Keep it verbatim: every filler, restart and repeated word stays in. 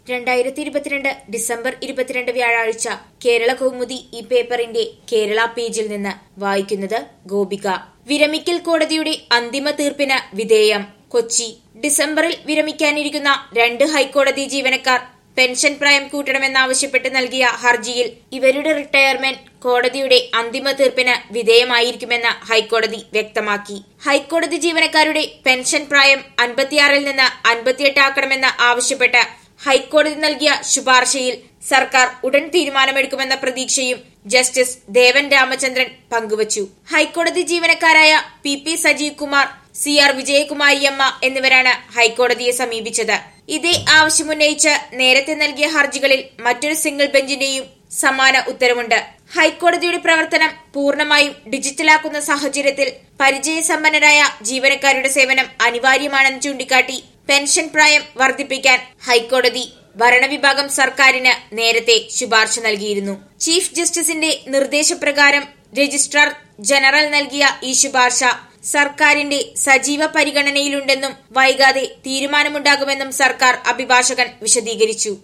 രണ്ടായിരത്തി ഇരുപത്തിരണ്ട് ഡിസംബർ ഇരുപത്തിരണ്ട് വ്യാഴാഴ്ച കേരള കൗമുദി ഈ പേപ്പറിന്റെ കേരള പേജിൽ നിന്ന് വായിക്കുന്നത് ഗോപിക. വിരമിക്കൽ കോടതിയുടെ അന്തിമ തീർപ്പിന് വിധേയം. കൊച്ചി. ഡിസംബറിൽ വിരമിക്കാനിരിക്കുന്ന രണ്ട് ഹൈക്കോടതി ജീവനക്കാർ പെൻഷൻ പ്രായം കൂട്ടണമെന്നാവശ്യപ്പെട്ട് നൽകിയ ഹർജിയിൽ ഇവരുടെ റിട്ടയർമെന്റ് കോടതിയുടെ അന്തിമ തീർപ്പിന് വിധേയമായിരിക്കുമെന്ന് ഹൈക്കോടതി വ്യക്തമാക്കി. ഹൈക്കോടതി ജീവനക്കാരുടെ പെൻഷൻ പ്രായം അൻപത്തിയാറിൽ നിന്ന് അൻപത്തിയെട്ട് ആക്കണമെന്ന് ആവശ്യപ്പെട്ട് ഹൈക്കോടതി നൽകിയ ശുപാർശയിൽ സർക്കാർ ഉടൻ തീരുമാനമെടുക്കുമെന്ന പ്രതീക്ഷയും ജസ്റ്റിസ് ദേവൻ രാമചന്ദ്രൻ പങ്കുവച്ചു. ഹൈക്കോടതി ജീവനക്കാരായ P P Sajeev Kumar, C R Vijayakumariamma എന്നിവരാണ് ഹൈക്കോടതിയെ സമീപിച്ചത്. ഇതേ ആവശ്യമുന്നയിച്ച് നേരത്തെ നൽകിയ ഹർജികളിൽ മറ്റൊരു സിംഗിൾ ബെഞ്ചിന്റെയും സമാന ഉത്തരവുണ്ട്. ഹൈക്കോടതിയുടെ പ്രവർത്തനം പൂർണ്ണമായും ഡിജിറ്റലാക്കുന്ന സാഹചര്യത്തിൽ പരിചയസമ്പന്നരായ ജീവനക്കാരുടെ സേവനം അനിവാര്യമാണെന്ന് ചൂണ്ടിക്കാട്ടി പെൻഷൻ പ്രായം വർദ്ധിപ്പിക്കാൻ ഹൈക്കോടതി ഭരണവിഭാഗം സർക്കാരിന് നേരത്തെ ശുപാർശ നൽകിയിരുന്നു. ചീഫ് ജസ്റ്റിസിന്റെ നിർദ്ദേശപ്രകാരം രജിസ്ട്രാർ ജനറൽ നൽകിയ ഈ ശുപാർശ സർക്കാരിന്റെ സജീവ പരിഗണനയിലുണ്ടെന്നും വൈകാതെ തീരുമാനമുണ്ടാകുമെന്നും സർക്കാർ അഭിഭാഷകൻ വിശദീകരിച്ചു.